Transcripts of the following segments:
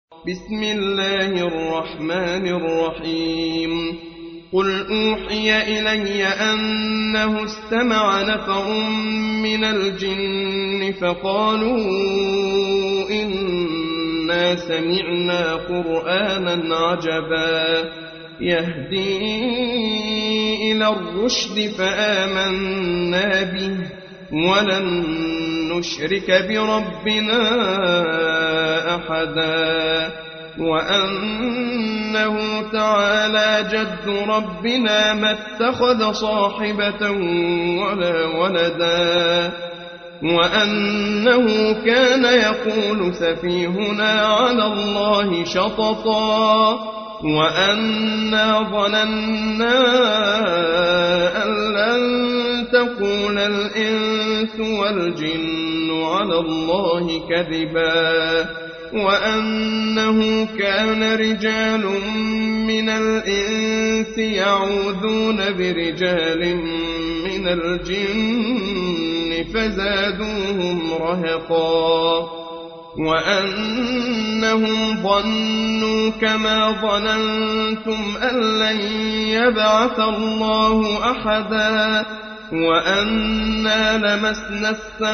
بسم الله الرحمن الرحيم قل أوحي إلي أنه استمع نفر من الجن فقالوا إنا سمعنا قرآنا عجبا يهدي إلى الرشد فآمنا به ولن نشرك بربنا أحدا وأنه تعالى جد ربنا ما اتخذ صاحبة ولا ولدا وأنه كان يقول سفيهنا على الله شططا وأنا ظننا أن لن تقول الإنس والجن على الله كذبا وأنه كان رجال من الإنس يعوذون برجال من الجن فزادوهم رهقا وأنهم ظنوا كما ظننتم أن لن يبعث الله أحدا وأنا لمسنا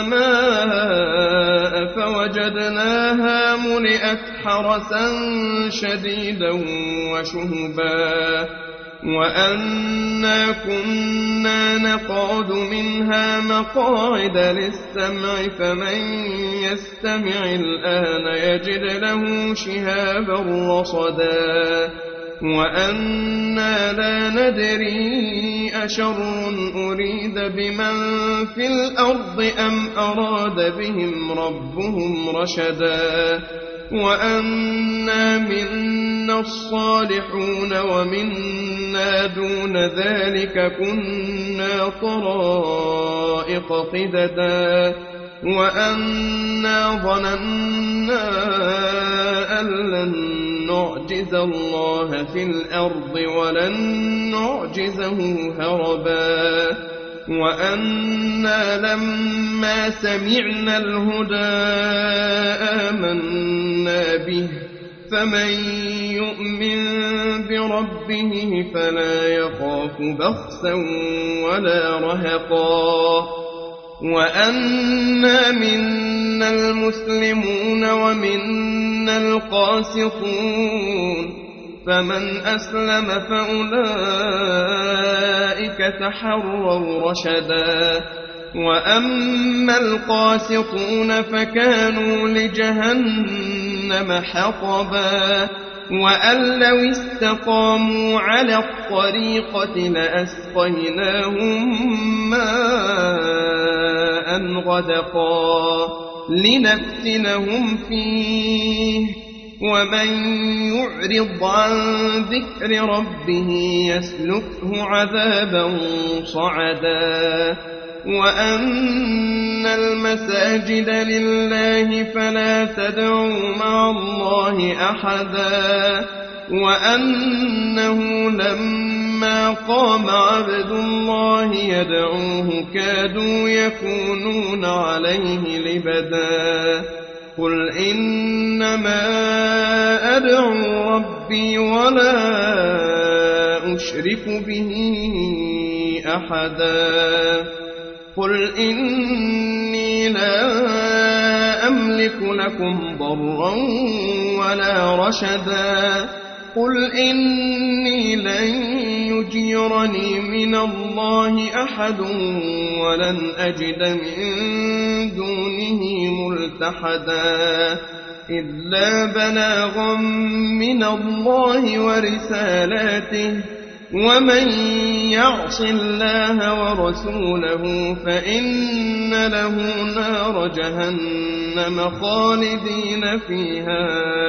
السماء فوجدناها ملئت حرسا شديدا وشهبا وأنا كنا نقعد منها مقاعد للسمع فمن يستمع الآن يجد له شهابا رصدا وأنا لا ندري أشر أريد بمن في الأرض أم أراد بهم ربهم رشدا وأنا منا الصالحون ومنا دون ذلك كنا طرائق قددا وأنا ظننا أن لن نعجز الله في الأرض ولن نعجزه هربا وأنا لما سمعنا الهدى آمنا به فمن يؤمن بربه فلا يخاف بخسا ولا رهقا وأنا منا المسلمون ومنا القاسطون فمن أسلم فأولئك تحروا رشدا وأما القاسطون فكانوا لجهنم حطبا وأن لو استقاموا على الطريقة لأسقيناهم ماء غدقا لنفتنهم فيه ومن يعرض عن ذكر ربه يسلكه عذابا صعدا وأن المساجد لله فلا تدعوا مع الله أحدا وأنه لما قام عبد الله يدعوه كادوا يكونون عليه لبدا قل إنما أدعو ربي ولا أشرك به أحدا قل إني لا أملك لكم ضرا ولا رشدا قل إني لن يجيرني من الله أحد ولن أجد من دونه ملتحدا إلا بلاغا من الله ورسالاته ومن يعص الله ورسوله فإن له نار جهنم خالدين فيها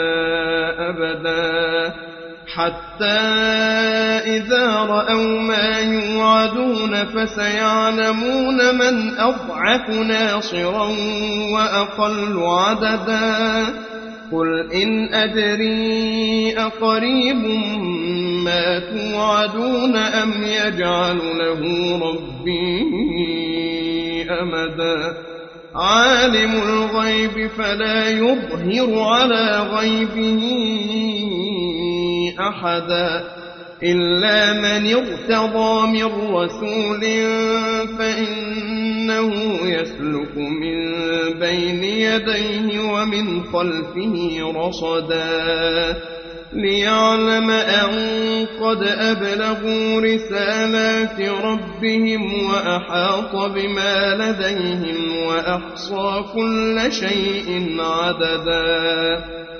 أبدا حتى إذا رأوا ما يوعدون فسيعلمون من أضعف ناصرا وأقل عددا قل إن أدري أقريب ما توعدون أم يجعل له ربي أمدا عالم الغيب فلا يظهر على غيبه أحدا إلا من ارتضى من رسول فإنه يسلك من بين يديه ومن خلفه رصدا ليعلم أن قد أبلغوا رسالات ربهم وأحاط بما لديهم وأحصى كل شيء عددا